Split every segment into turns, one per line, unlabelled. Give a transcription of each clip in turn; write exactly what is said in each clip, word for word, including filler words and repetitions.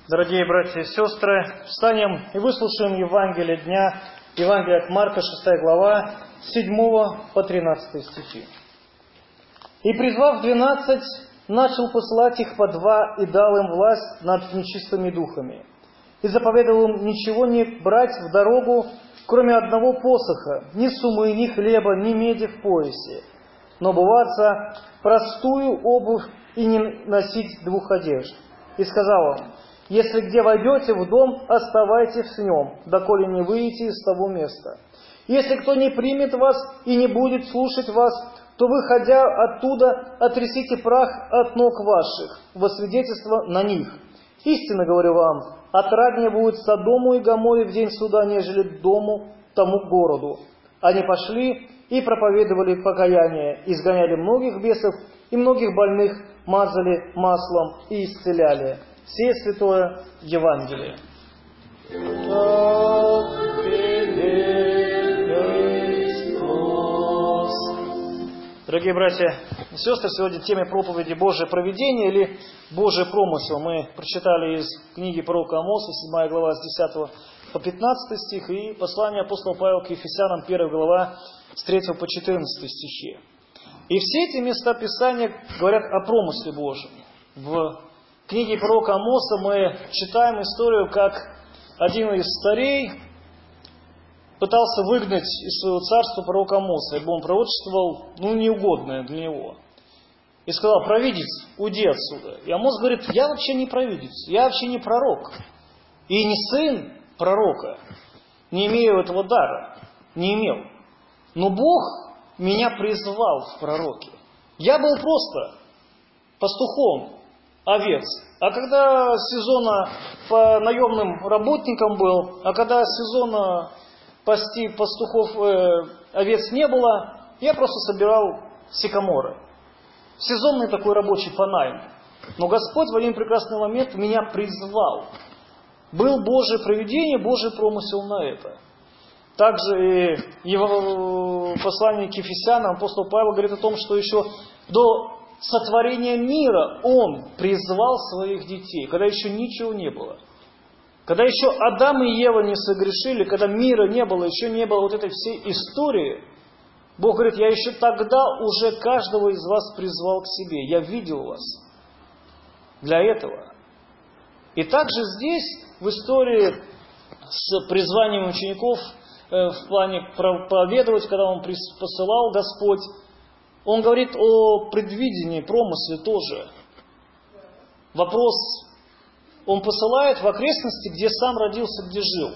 Дорогие братья и сестры, встанем и выслушаем Евангелие дня, Евангелие от Марка, шестая глава, с седьмого по тринадцатый стихи. «И, призвав двенадцать, начал посылать их по два, и дал им власть над нечистыми духами. И заповедовал им ничего не брать в дорогу, кроме одного посоха, ни сумы, ни хлеба, ни меди в поясе, но обуваться простую обувь и не носить двух одежд. И сказал им: если где войдете в дом, оставайтесь в нем, доколе не выйдете из того места. Если кто не примет вас и не будет слушать вас, то, выходя оттуда, отрясите прах от ног ваших, во свидетельство на них. Истинно говорю вам, отраднее будет Содому и Гоморе в день суда, нежели дому тому городу. Они пошли и проповедовали покаяние, изгоняли многих бесов, и многих больных мазали маслом и исцеляли». Сие святое Евангелие. Дорогие братья и сестры, сегодня тема проповеди «Божие провидение» или «Божий промысел». Мы прочитали из книги пророка Амоса, седьмая глава, с десятого по пятнадцатый стих, и послание апостола Павла к Ефесянам, первая глава, с третьего по четырнадцатый стихи. И все эти места Писания говорят о промысле Божьем. В книге пророка Амоса мы читаем историю, как один из царей пытался выгнать из своего царства пророка Амоса, ибо он пророчествовал, ну, неугодное для него. И сказал: провидец, уйди отсюда. И Амос говорит: я вообще не провидец, я вообще не пророк. И не сын пророка, не имею этого дара, не имел. Но Бог меня призвал в пророке. Я был просто пастухом овец. А когда сезона по наемным работникам был, а когда сезона пасти пастухов э, овец не было, я просто собирал сикаморы. Сезонный такой рабочий по найму. Но Господь в один прекрасный момент меня призвал. Был Божие провидение, Божий промысел на это. Также и его послание к Ефесянам апостол Павел говорит о том, что еще до сотворения мира Он призвал своих детей, когда еще ничего не было. Когда еще Адам и Ева не согрешили, когда мира не было, еще не было вот этой всей истории, Бог говорит: я еще тогда уже каждого из вас призвал к себе. Я видел вас для этого. И также здесь, в истории с призванием учеников, в плане проповедовать, когда Он посылал Господь, Он говорит о предвидении, промысле тоже. Вопрос, Он посылает в окрестности, где сам родился, где жил.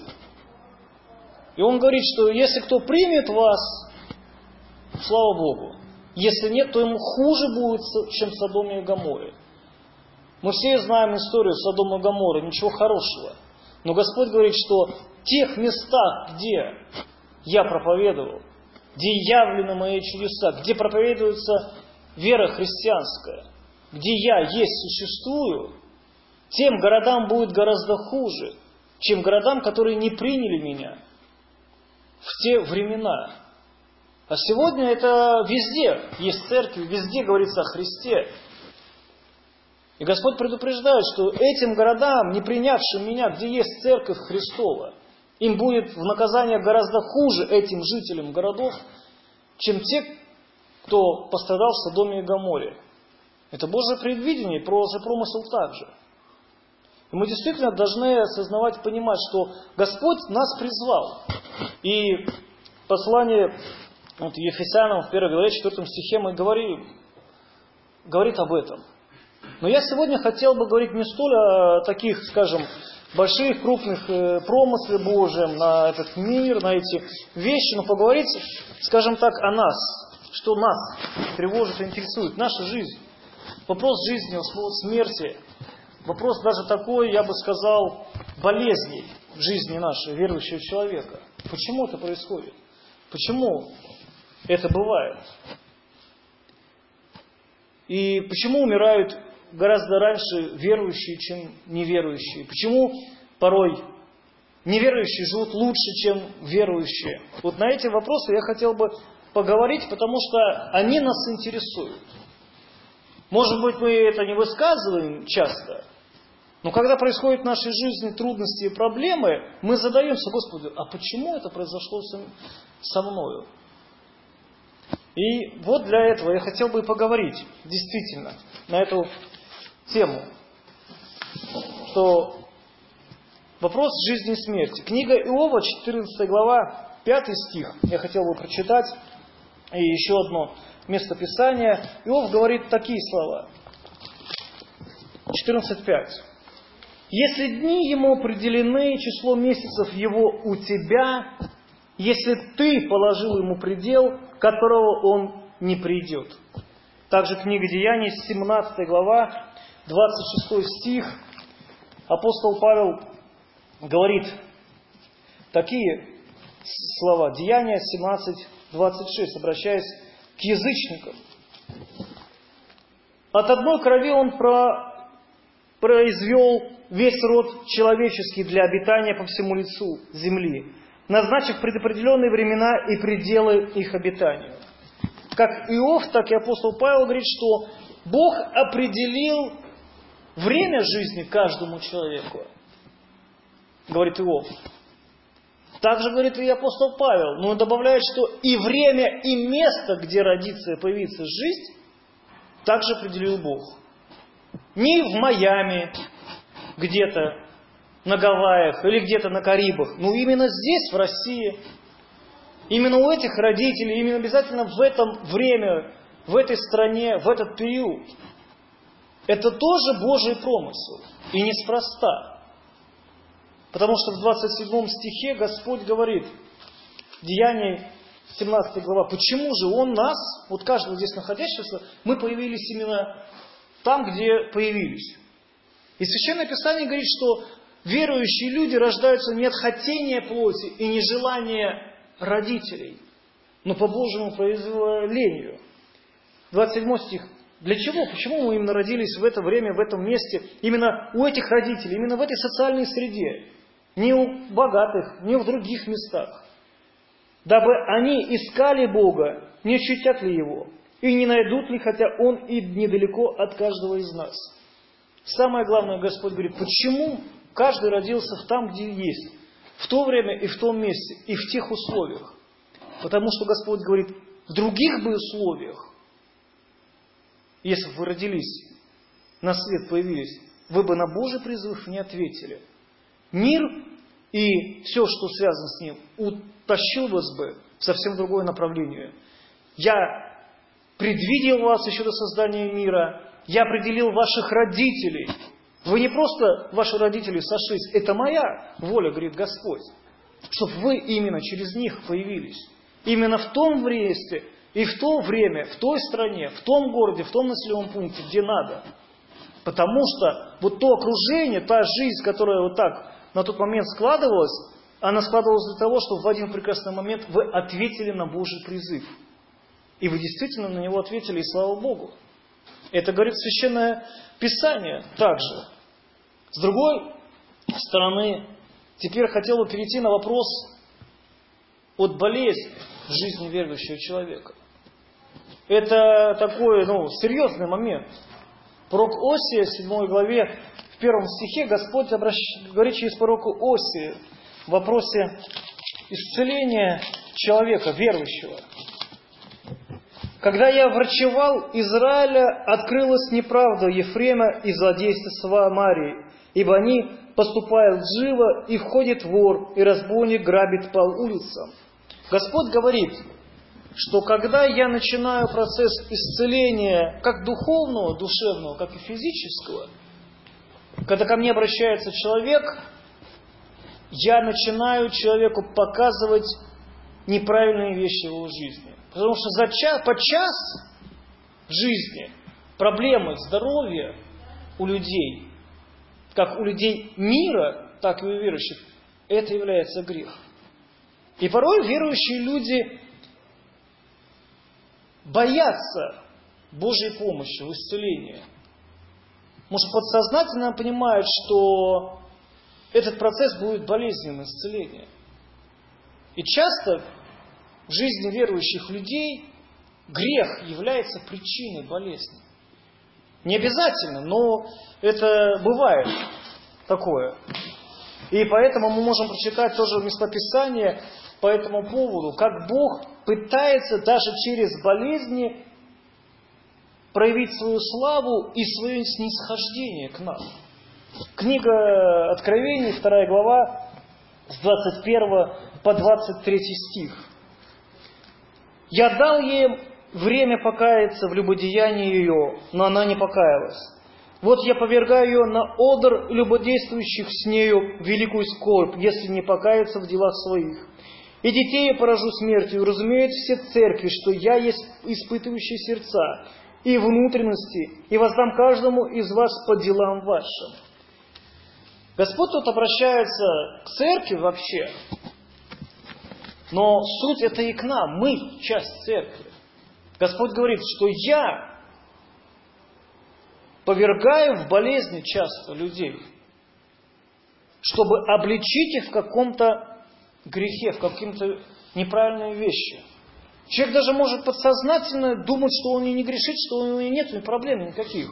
И Он говорит, что если кто примет вас, слава Богу. Если нет, то ему хуже будет, чем Содоме и Гоморе. Мы все знаем историю Содома и Гоморы, ничего хорошего. Но Господь говорит, что в тех местах, где я проповедовал, где явлены мои чудеса, где проповедуется вера христианская, где я есть, существую, тем городам будет гораздо хуже, чем городам, которые не приняли меня в те времена. А сегодня это везде есть церкви, везде говорится о Христе. И Господь предупреждает, что этим городам, не принявшим меня, где есть церковь Христова, им будет в наказание гораздо хуже, этим жителям городов, чем те, кто пострадал в Содоме и Гоморе. Это Божье предвидение, Божий промысел также. И мы действительно должны осознавать, понимать, что Господь нас призвал. И послание вот, Ефесянам в первой главе, четвёртом стихе мы говорим, говорит об этом. Но я сегодня хотел бы говорить не столь о таких, скажем, больших, крупных промыслах Божьем на этот мир, на эти вещи, но поговорить, скажем так, о нас, что нас тревожит и интересует, наша жизнь. Вопрос жизни, смерти, вопрос даже такой, я бы сказал, болезней в жизни нашей, верующего человека. Почему это происходит? Почему это бывает? И почему умирают гораздо раньше верующие, чем неверующие? Почему порой неверующие живут лучше, чем верующие? Вот на эти вопросы я хотел бы поговорить, потому что они нас интересуют. Может быть, мы это не высказываем часто, Но когда происходят в нашей жизни трудности и проблемы, мы задаемся: Господи, а почему это произошло со мною? И вот для этого я хотел бы поговорить действительно на эту тему, что вопрос жизни и смерти. Книга Иова, четырнадцатая глава, пятый стих, я хотел бы прочитать, и еще одно место Писания. Иов говорит такие слова. четырнадцать пять. «Если дни ему определены, число месяцев его у тебя, если ты положил ему предел, которого он не придет». Также книга Деяний, семнадцатая глава, двадцать шестой стих. Апостол Павел говорит такие слова. Деяния семнадцать двадцать шесть, обращаясь к язычникам. «От одной крови он про... произвел весь род человеческий для обитания по всему лицу земли, назначив предопределенные времена и пределы их обитанию». Как Иов, так и апостол Павел говорит, что Бог определил время жизни каждому человеку. Говорит Иов. Также говорит и апостол Павел, но он добавляет, что и время, и место, где родится и появится жизнь, также определил Бог. Не в Майами, где-то на Гавайях или где-то на Карибах, но именно здесь, в России, именно у этих родителей, именно обязательно в это время, в этой стране, в этот период. Это тоже Божий промысел. И неспроста. Потому что в двадцать седьмом стихе Господь говорит, Деяний семнадцатая глава, почему же Он нас, вот каждого здесь находящегося, мы появились именно там, где появились. И Священное Писание говорит, что верующие люди рождаются не от хотения плоти и не желания родителей, но по Божьему произволению. двадцать седьмой стих. Для чего? Почему мы именно родились в это время, в этом месте, именно у этих родителей, именно в этой социальной среде? Не у богатых, не в других местах. Дабы они искали Бога, не ощутят ли Его, и не найдут ли, хотя Он и недалеко от каждого из нас. Самое главное, Господь говорит, почему каждый родился там, где есть, в то время и в том месте, и в тех условиях. Потому что Господь говорит, в других бы условиях, если бы вы родились, на свет появились, вы бы на Божий призыв не ответили. Мир и все, что связано с ним, утащил вас бы в совсем другое направление. Я предвидел вас еще до создания мира, я определил ваших родителей. Вы не просто ваши родители сошлись, это моя воля, говорит Господь, чтобы вы именно через них появились. Именно в том месте и в то время, в той стране, в том городе, в том населенном пункте, где надо. Потому что вот то окружение, та жизнь, которая вот так на тот момент складывалась, она складывалась для того, чтобы в один прекрасный момент вы ответили на Божий призыв. И вы действительно на него ответили, и слава Богу. Это говорит Священное Писание также. С другой стороны, теперь хотел бы перейти на вопрос от болезни в жизни верующего человека. Это такой, ну, серьезный момент. Пророк Осия, в седьмой главе, в первом стихе, Господь обращ... говорит через пророка Осия в вопросе исцеления человека, верующего. «Когда я врачевал Израиля, открылась неправда Ефрема и злодейство Самарии, ибо они поступают живо, и входит вор, и разбойник грабит по улицам». Господь говорит, что когда я начинаю процесс исцеления как духовного, душевного, как и физического, когда ко мне обращается человек, я начинаю человеку показывать неправильные вещи в его жизни. Потому что за час, по час жизни проблемы здоровья у людей, как у людей мира, так и у верующих, это является грех. И порой верующие люди боятся Божьей помощи в исцелении. Может, подсознательно понимают, что этот процесс будет болезненным исцеления. И часто в жизни верующих людей грех является причиной болезни. Не обязательно, но это бывает. такое. И поэтому мы можем прочитать тоже местописание по этому поводу, как Бог пытается даже через болезни проявить свою славу и свое снисхождение к нам. Книга Откровений, вторая глава, с двадцать первого по двадцать третий стих. «Я дал ей время покаяться в любодеянии ее, но она не покаялась. Вот я повергаю ее на одр любодействующих с нею великую скорбь, если не покаяться в делах своих. И детей я поражу смертью, и разумеют все церкви, что я есть испытывающий сердца и внутренности, и воздам каждому из вас по делам вашим». Господь тут обращается к церкви вообще, но суть это и к нам, мы часть церкви. Господь говорит, что я повергаю в болезни часто людей, чтобы обличить их в каком-то грехе, в каком-то неправильной вещи. Человек даже может подсознательно думать, что он и не грешит, что у него нет проблем никаких.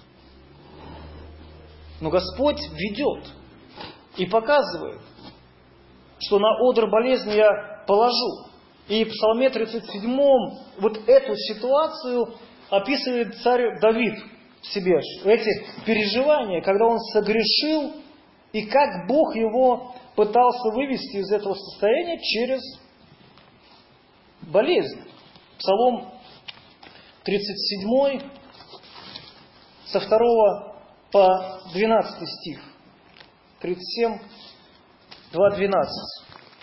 Но Господь ведет и показывает, что на одр болезни я положу. И в Псалме тридцать седьмом вот эту ситуацию описывает царь Давид в себе. Эти переживания, когда он согрешил, и как Бог его пытался вывести из этого состояния через болезнь. Псалом тридцать седьмой, со второго по двенадцатый стих. тридцать семь, два, двенадцать.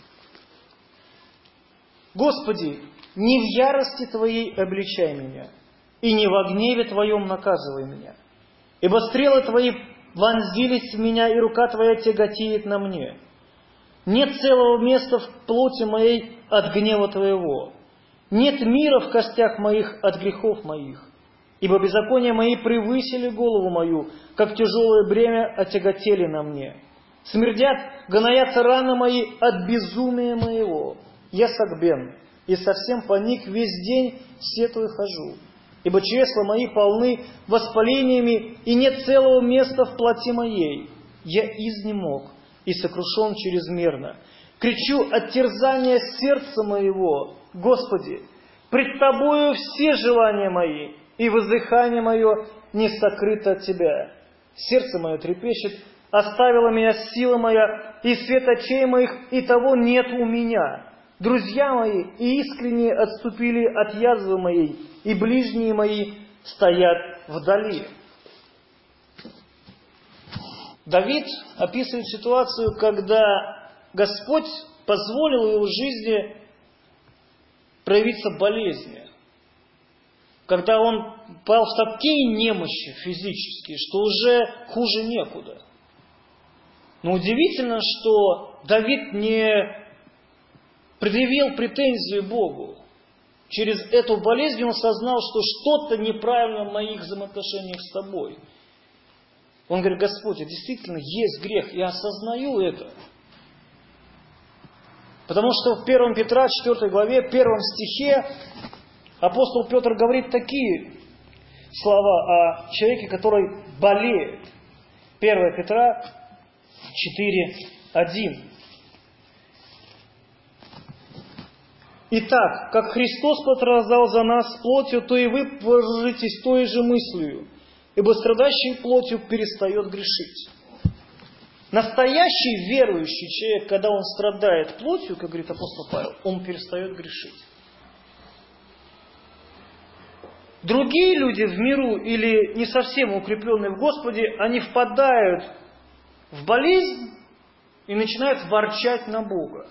«Господи, не в ярости Твоей обличай меня, и не во гневе Твоем наказывай меня. Ибо стрелы Твои вонзились в меня, и рука Твоя тяготеет на мне. Нет целого места в плоти моей от гнева Твоего. Нет мира в костях моих от грехов моих. Ибо беззакония мои превысили голову мою, как тяжелое бремя отяготели на мне. Смердят, гноятся раны мои от безумия моего. Я согбен, и совсем поник, весь день сетую хожу. Ибо чресла мои полны воспалениями, и нет целого места в плоти моей. Я изнемог и сокрушен чрезмерно. Кричу от терзания сердца моего: Господи, пред Тобою все желания мои, и воздыхание мое не сокрыто от Тебя. Сердце мое трепещет, оставила меня сила моя, и свет очей моих, и того нет у меня. Друзья мои и искренние отступили от язвы моей, и ближние мои стоят вдали». Давид описывает ситуацию, когда Господь позволил в его жизни проявиться болезни. Когда он пал в такие немощи физические, что уже хуже некуда. Но удивительно, что Давид не предъявил претензии Богу. Через эту болезнь он осознал, что что-то неправильно в моих взаимоотношениях с Тобой. Он говорит: Господь, действительно есть грех, я осознаю это. Потому что в первом Петра, четвёртой главе, первом стихе апостол Петр говорит такие слова о человеке, который болеет. первое Петра четыре, один. «Итак, как Христос пострадал за нас плотью, то и вы вооружитесь той же мыслью, ибо страдающий плотью перестает грешить». Настоящий верующий человек, когда он страдает плотью, как говорит апостол Павел, он перестает грешить. Другие люди в миру или не совсем укрепленные в Господе, они впадают в болезнь и начинают ворчать на Бога.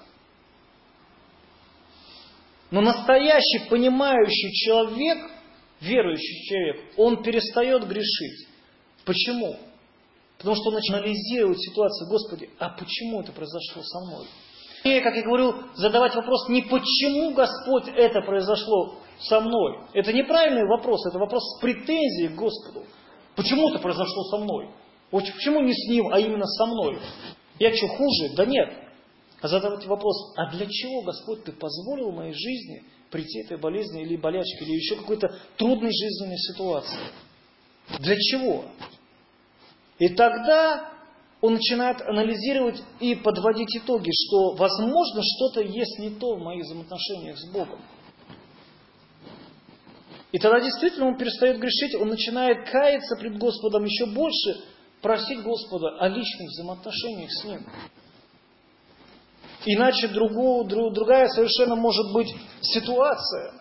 Но настоящий, понимающий человек, верующий человек, он перестает грешить. Почему? Потому что он начинает анализировать ситуацию: Господи, а почему это произошло со мной? И, как я говорил, задавать вопрос не почему, Господь, это произошло со мной. Это неправильный вопрос, это вопрос с претензией к Господу. Почему это произошло со мной? Почему не с ним, а именно со мной? Я что, хуже? Да нет. А задавать вопрос: а для чего, Господь, Ты позволил в моей жизни прийти этой болезни или болячке, или еще какой-то трудной жизненной ситуации? Для чего? И тогда он начинает анализировать и подводить итоги, что, возможно, что-то есть не то в моих взаимоотношениях с Богом. И тогда действительно он перестает грешить, он начинает каяться пред Господом еще больше, просить Господа о личных взаимоотношениях с Ним. Иначе другую, друг, другая совершенно может быть ситуация.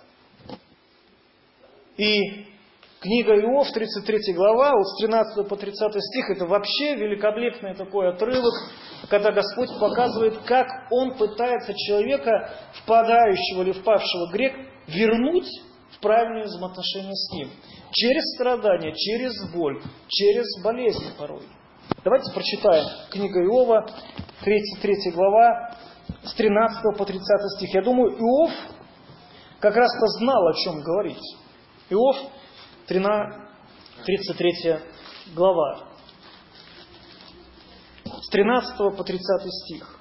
И книга Иов, тридцать третья глава, вот с тринадцатого по тридцатый стих, это вообще великолепный такой отрывок, когда Господь показывает, как Он пытается человека, впадающего или впавшего в грех, вернуть в правильные взаимоотношения с Ним. Через страдания, через боль, через болезнь порой. Давайте прочитаем книгу Иова, тридцать третья глава, с тринадцатого по тридцатый стих. Я думаю, Иов как раз-то знал, о чем говорить. Иов, тридцать третья глава, с тринадцатого по тридцатый стих.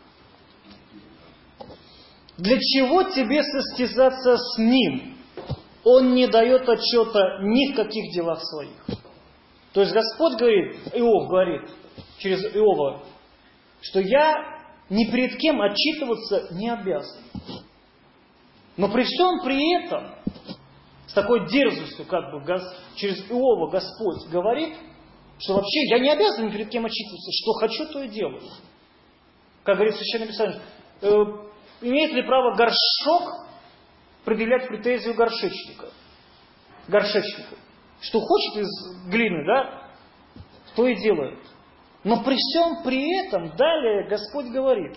«Для чего тебе состязаться с ним? Он не дает отчета ни в каких делах своих». То есть Господь говорит, Иов говорит через Иова, что я ни перед кем отчитываться не обязан. Но при всем при этом, с такой дерзостью, как бы через Иова Господь говорит, что вообще я не обязан ни перед кем отчитываться, что хочу, то и делаю. Как говорит Священное Писание, э, имеет ли право горшок предъявлять претензию горшечника? Горшечнику. Что хочет из глины, да, то и делает. Но при всем при этом, далее Господь говорит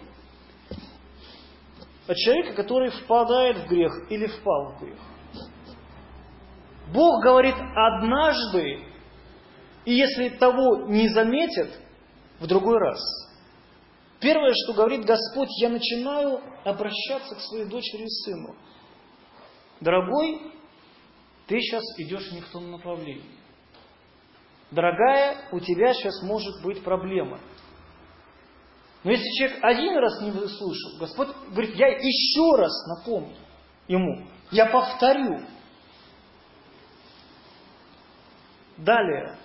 о человеке, который впадает в грех или впал в грех. Бог говорит однажды, и если того не заметят, в другой раз. Первое, что говорит Господь, я начинаю обращаться к своей дочери и сыну. Дорогой, ты сейчас идешь не в том направлении. Дорогая, у тебя сейчас может быть проблема. Но если человек один раз не выслушал, Господь говорит, я еще раз напомню ему, я повторю. Далее.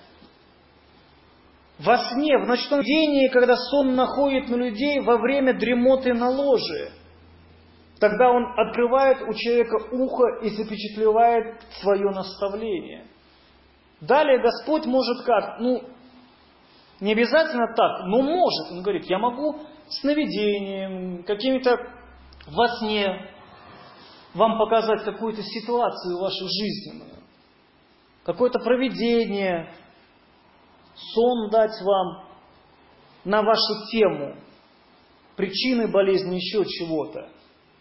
Во сне, в ночном видении, когда сон находит на людей во время дремоты на ложе, тогда он открывает у человека ухо и запечатлевает свое наставление. Далее Господь может как? Ну, не обязательно так, но может. Он говорит, я могу сновидением, какими-то во сне вам показать какую-то ситуацию вашу жизненную, какое-то провидение, сон дать вам на вашу тему, причины болезни, еще чего-то.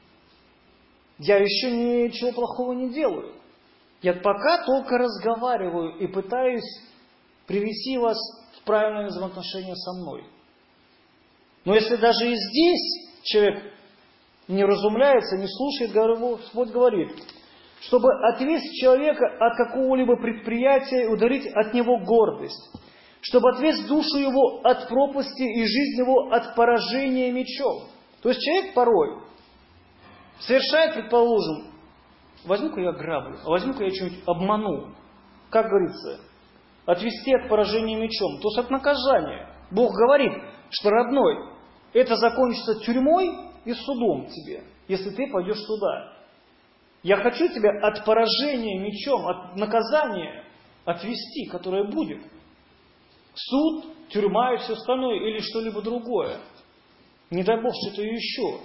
Я еще ничего плохого не делаю. Я пока только разговариваю и пытаюсь привести вас в правильное взаимоотношение со мной. Но если даже и здесь человек не разумляется, не слушает, Господь говорит, чтобы отвести человека от какого-либо предприятия и ударить от него гордость, чтобы отвести душу его от пропасти и жизнь его от поражения мечом. То есть человек порой совершает, предположим, возьму-ка я граблю, а возьму-ка я что-нибудь обману. Как говорится, отвести от поражения мечом. То есть от наказания. Бог говорит, что, родной, это закончится тюрьмой и судом тебе, если ты пойдешь туда. Я хочу тебя от поражения мечом, от наказания отвести, которое будет. Суд, тюрьма и все остальное, или что-либо другое. Не дай Бог, что-то еще.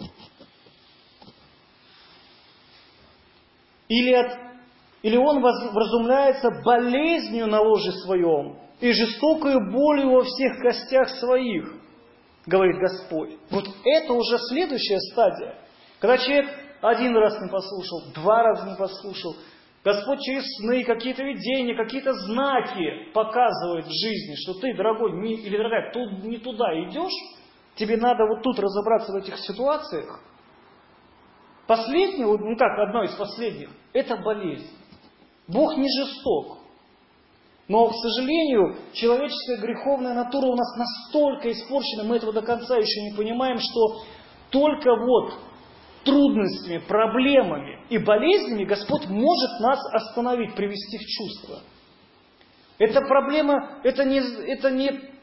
Или, от, или он вразумляется болезнью на ложе своем и жестокой болью во всех костях своих, говорит Господь. Вот это уже следующая стадия. Когда человек один раз не послушал, два раза не послушал, Господь через сны, какие-то видения, какие-то знаки показывает в жизни, что ты, дорогой, не, или дорогая, тут, не туда идешь, тебе надо вот тут разобраться в этих ситуациях. Последнее, ну как, одно из последних, это болезнь. Бог не жесток. Но, к сожалению, человеческая греховная натура у нас настолько испорчена, мы этого до конца еще не понимаем, что только вот трудностями, проблемами и болезнями Господь может нас остановить, привести в чувство. Эта проблема, это не, это не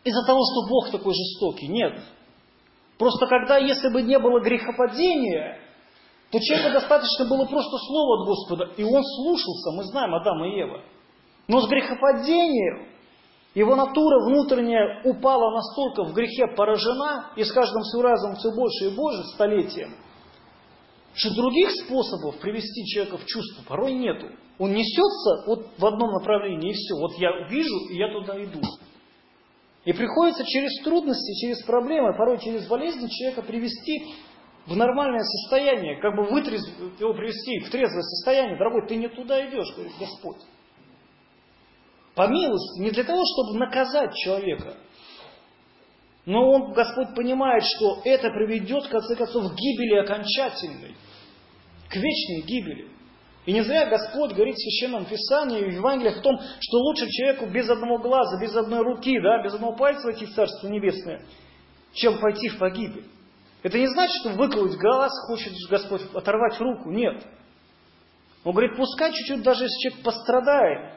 из-за того, что Бог такой жестокий. Нет. Просто когда, если бы не было грехопадения, то человеку достаточно было просто слова от Господа, и он слушался, мы знаем, Адам и Ева. Но с грехопадением его натура внутренняя упала настолько в грехе поражена, и с каждым все разом все больше и больше столетием, что других способов привести человека в чувство порой нету. Он несется вот в одном направлении, и все. Вот я вижу, и я туда иду. И приходится через трудности, через проблемы, порой через болезни человека привести в нормальное состояние, как бы вытрезв... его привести в трезвое состояние. Дорогой, ты не туда идешь, говорит Господь. По милости, не для того, чтобы наказать человека. Но он, Господь, понимает, что это приведет, в конце концов, к гибели окончательной, к вечной гибели. И не зря Господь говорит в Священном Писании и в Евангелиях о том, что лучше человеку без одного глаза, без одной руки, да, без одного пальца войти в Царство Небесное, чем пойти в погибель. Это не значит, что выколоть глаз хочет Господь оторвать руку. Нет. Он говорит, пускай чуть-чуть, даже если человек пострадает,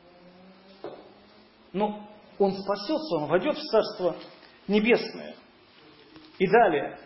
но он спасется, он войдет в Царство Небесное. И далее.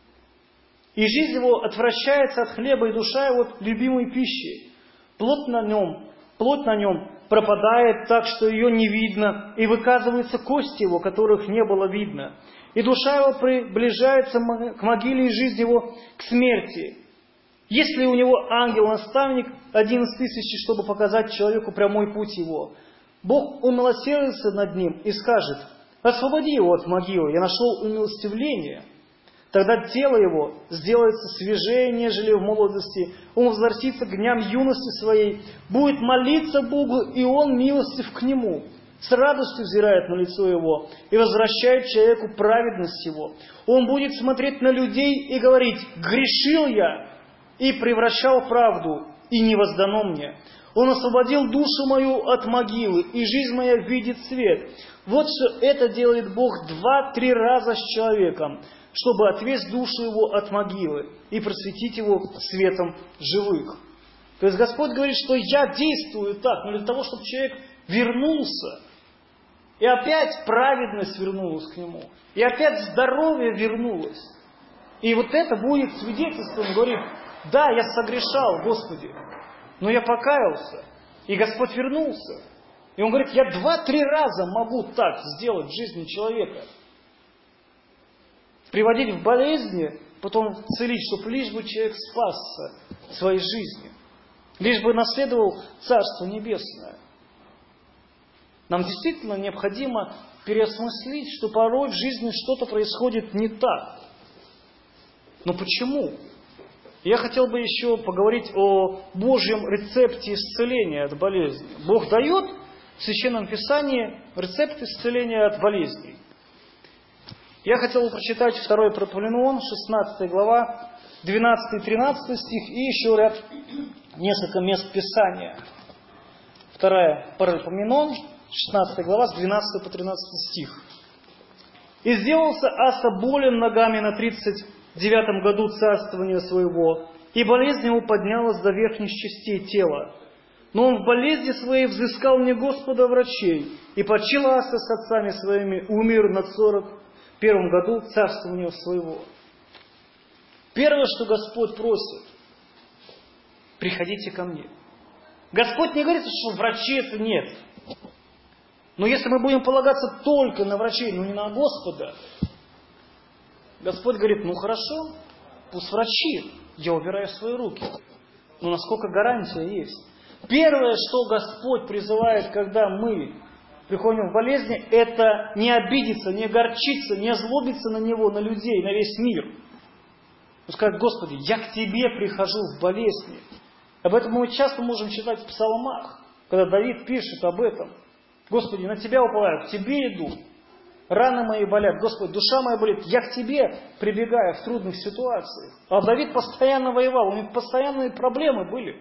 И жизнь его отвращается от хлеба, и душа его от любимой пищи. Плоть на нем, плоть на нем пропадает так, что ее не видно, и выказываются кости его, которых не было видно. И душа его приближается к могиле, и жизнь его к смерти. Есть ли у него ангел-наставник, один из тысячи, чтобы показать человеку прямой путь его? Бог умилосердится над ним и скажет, освободи его от могилы, я нашел умилостивление. Тогда тело его сделается свежее, нежели в молодости. Он возвратится к дням юности своей, будет молиться Богу, и он милостив к нему. С радостью взирает на лицо его и возвращает человеку праведность его. Он будет смотреть на людей и говорить, грешил я и превращал правду, и не воздано мне. Он освободил душу мою от могилы, и жизнь моя видит свет. Вот что это делает Бог два-три раза с человеком, чтобы отвести душу его от могилы и просветить его светом живых. То есть Господь говорит, что я действую так, но для того, чтобы человек вернулся, и опять праведность вернулась к нему, и опять здоровье вернулось. И вот это будет свидетельством, говорит, да, я согрешал, Господи, но я покаялся, и Господь вернулся. И Он говорит, я два-три раза могу так сделать в жизни человека. Приводить в болезни, потом целить, чтобы лишь бы человек спасся своей жизнью, лишь бы наследовал Царство Небесное. Нам действительно необходимо переосмыслить, что порой в жизни что-то происходит не так. Но почему? Я хотел бы еще поговорить о Божьем рецепте исцеления от болезни. Бог дает в Священном Писании рецепт исцеления от болезней. Я хотел бы прочитать второе Паралипоменон, шестнадцатая глава, двенадцатый-тринадцатый стих и еще ряд, несколько мест Писания. второе Паралипоменон, шестнадцатая глава, с двенадцатого по тринадцатый стих. «И сделался Аса болен ногами на тридцать девятом году царствования своего, и болезнь его поднялась до верхних частей тела. Но он в болезни своей взыскал мне Господа врачей, и почил Аса с отцами своими, умер на сорок первом году царствования своего». Первое, что Господь просит, приходите ко мне. Господь не говорит, что врачей это нет. Но если мы будем полагаться только на врачей, но не на Господа, Господь говорит, ну хорошо, пусть врачи, я убираю свои руки. Но насколько гарантия есть? Первое, что Господь призывает, когда мы приходим в болезни, это не обидеться, не огорчиться, не озлобиться на Него, на людей, на весь мир. Он скажет, Господи, я к Тебе прихожу в болезни. Об этом мы часто можем читать в псалмах, когда Давид пишет об этом. Господи, на Тебя уповаю, к Тебе иду. Раны мои болят. Господи, душа моя болит. Я к Тебе прибегаю в трудных ситуациях. А Давид постоянно воевал. У него постоянные проблемы были.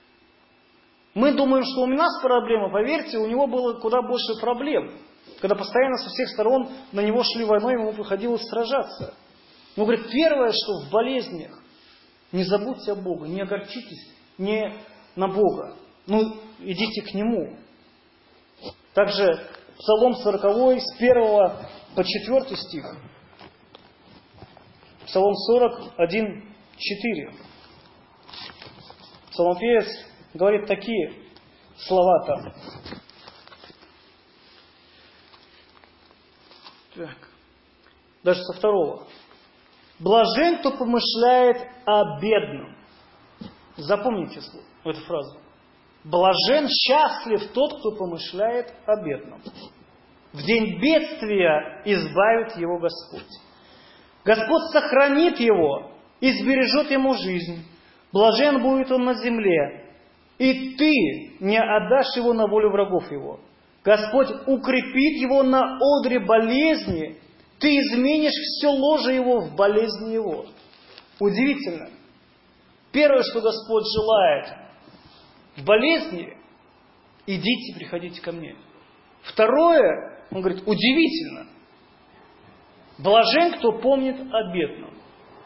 Мы думаем, что у нас проблемы. Поверьте, у него было куда больше проблем. Когда постоянно со всех сторон на него шли войной, ему приходилось сражаться. Он говорит, первое, что в болезнях, не забудьте о Боге, не огорчитесь не на Бога. Ну, идите к Нему. Также Псалом сороковой, с первого по четвертый стих. Псалом сорок один, четыре. Псалмопевец говорит такие слова там. Так. Даже со второго. Блажен, кто помышляет о бедном. Запомните эту фразу. Блажен, счастлив тот, кто помышляет о бедном. В день бедствия избавит его Господь. Господь сохранит его и сбережет ему жизнь. Блажен будет он на земле, и ты не отдашь его на волю врагов его. Господь укрепит его на одре болезни, ты изменишь все ложе его в болезни его. Удивительно. Первое, что Господь желает в болезни, идите, приходите ко мне. Второе, Он говорит, удивительно. Блажен, кто помнит о бедном.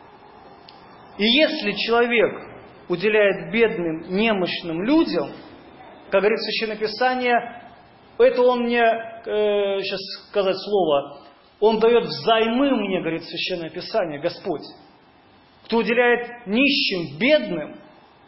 И если человек уделяет бедным, немощным людям, как говорит Священное Писание, это он мне, э, сейчас сказать слово, он дает взаймы мне, говорит Священное Писание, Господь. Кто уделяет нищим, бедным,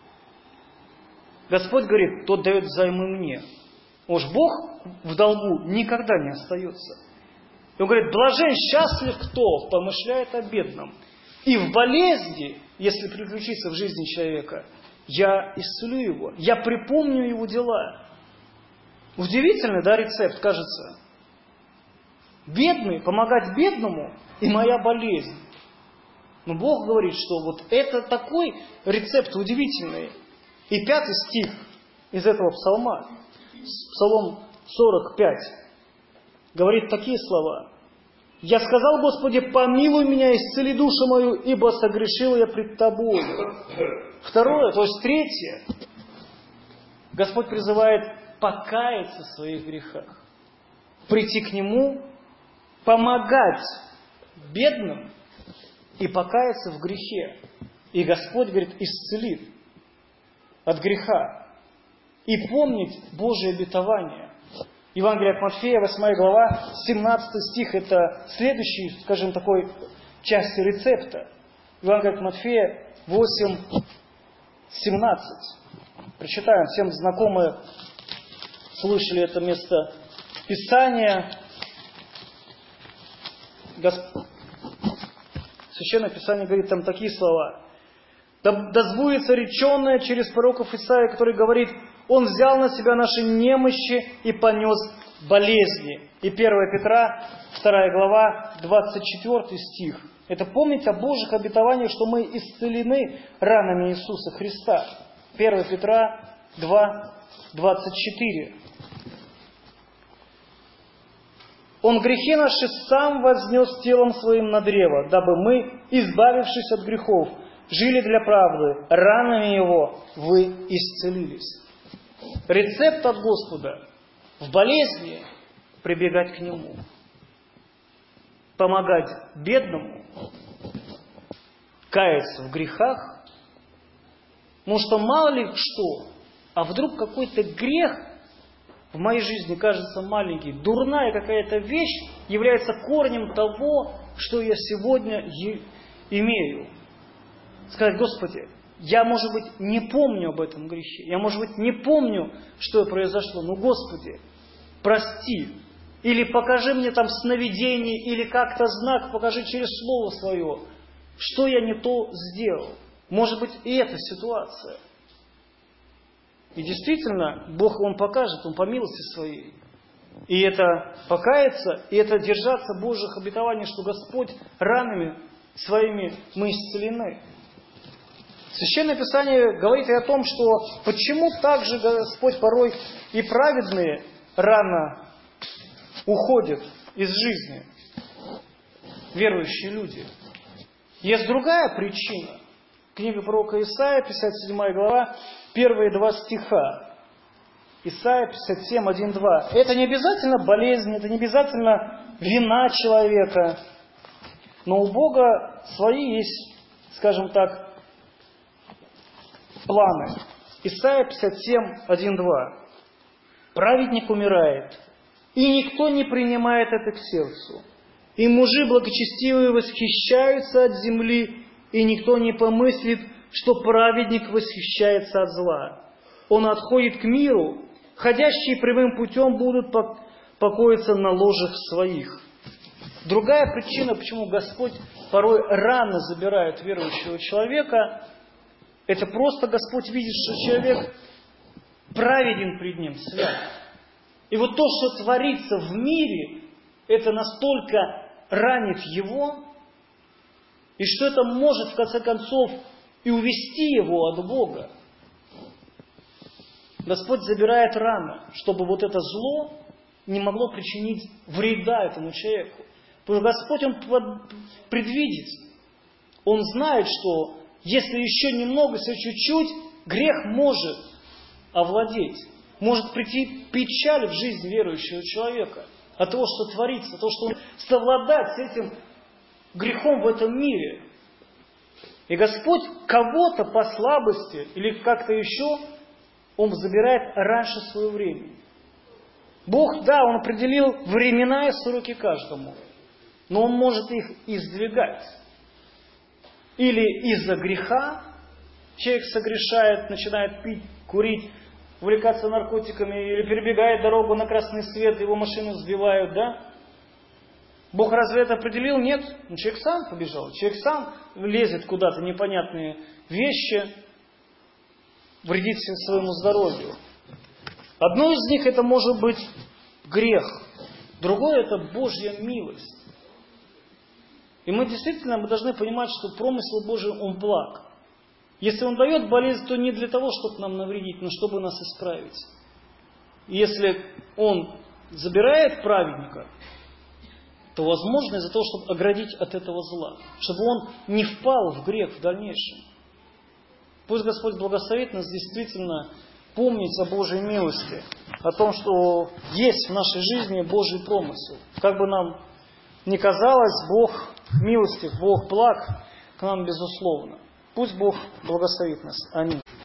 Господь говорит, тот дает взаймы мне. Уж Бог в долгу никогда не остается. И Он говорит, блажен, счастлив кто помышляет о бедном. И в болезни, если приключится в жизни человека, я исцелю его, я припомню его дела. Удивительный, да, рецепт, кажется. Бедный, помогать бедному и моя болезнь. Но Бог говорит, что вот это такой рецепт удивительный. И пятый стих из этого псалма, Псалом сорок пять, говорит такие слова. «Я сказал, Господи, помилуй меня, исцели душу мою, ибо согрешил я пред Тобой». Второе, то есть третье, Господь призывает покаяться в своих грехах, прийти к Нему, помогать бедным и покаяться в грехе. И Господь, говорит, исцелит от греха и помнить Божие обетование. Евангелие от Матфея, восьмая глава, семнадцатый стих, это следующий, скажем, такой части рецепта. Евангелие от Матфея восемь, семнадцать. Прочитаем, всем знакомые слышали это место Писания. Госп... Священное Писание говорит там такие слова. Да, да сбудется реченное через пророков Исаия, который говорит, Он взял на себя наши немощи и понес болезни. И первое Петра, вторая глава, двадцать четвёртый стих. Это помнить о Божьих обетованиях, что мы исцелены ранами Иисуса Христа. первое Петра два, двадцать четыре. Он грехи наши сам вознес телом своим на древо, дабы мы, избавившись от грехов, жили для правды, ранами Его вы исцелились. Рецепт от Господа в болезни прибегать к Нему, помогать бедному, каяться в грехах, потому что мало ли что, а вдруг какой-то грех в моей жизни кажется маленький, дурная какая-то вещь является корнем того, что я сегодня имею. Сказать, Господи, я, может быть, не помню об этом грехе, я, может быть, не помню, что произошло, но, Господи, прости, или покажи мне там сновидение, или как-то знак, покажи через Слово Свое, что я не то сделал. Может быть, и эта ситуация. И действительно, Бог, Он покажет, Он по милости Своей. И это покаяться, и это держаться Божьих обетований, что Господь ранами Своими мы исцелены. Священное Писание говорит и о том, что почему также Господь порой и праведные рано уходят из жизни, верующие люди. Есть другая причина. Книга пророка Исаия, пятьдесят седьмая глава, первые два стиха. Исаия пятьдесят семь, один, два. Это не обязательно болезнь, это не обязательно вина человека. Но у Бога свои есть, скажем так, планы. Исайя пятьдесят семь, один, два. Праведник умирает, и никто не принимает это к сердцу. И мужи благочестивые восхищаются от земли, и никто не помыслит, что праведник восхищается от зла. Он отходит к миру, ходящие прямым путем будут покоиться на ложах своих. Другая причина, почему Господь порой рано забирает верующего человека, это просто Господь видит, что человек праведен пред Ним, свят. И вот то, что творится в мире, это настолько ранит его, и что это может в конце концов и увести его от Бога. Господь забирает рано, чтобы вот это зло не могло причинить вреда этому человеку. Потому что Господь, Он предвидит. Он знает, что если еще немного, если чуть-чуть, грех может овладеть. Может прийти печаль в жизнь верующего человека от того, что творится, от того, что он совладать с этим грехом в этом мире. И Господь кого-то по слабости или как-то еще, Он забирает раньше своего времени. Бог, да, Он определил времена и сроки каждому, но Он может их издвигать. Или из-за греха человек согрешает, начинает пить, курить, увлекаться наркотиками, или перебегает дорогу на красный свет, его машину сбивают, да? Бог разве это определил? Нет. Ну, человек сам побежал. Человек сам лезет куда-то непонятные вещи, вредит своему здоровью. Одно из них это может быть грех. Другое это Божья милость. И мы действительно мы должны понимать, что промысел Божий, он благ. Если Он дает болезнь, то не для того, чтобы нам навредить, но чтобы нас исправить. И если Он забирает праведника, то возможно из-за того, чтобы оградить от этого зла, чтобы он не впал в грех в дальнейшем. Пусть Господь благословит нас действительно помнить о Божьей милости, о том, что есть в нашей жизни Божий промысел. Как бы нам ни казалось, Бог милостив, Бог благ к нам безусловно. Пусть Бог благословит нас. Аминь.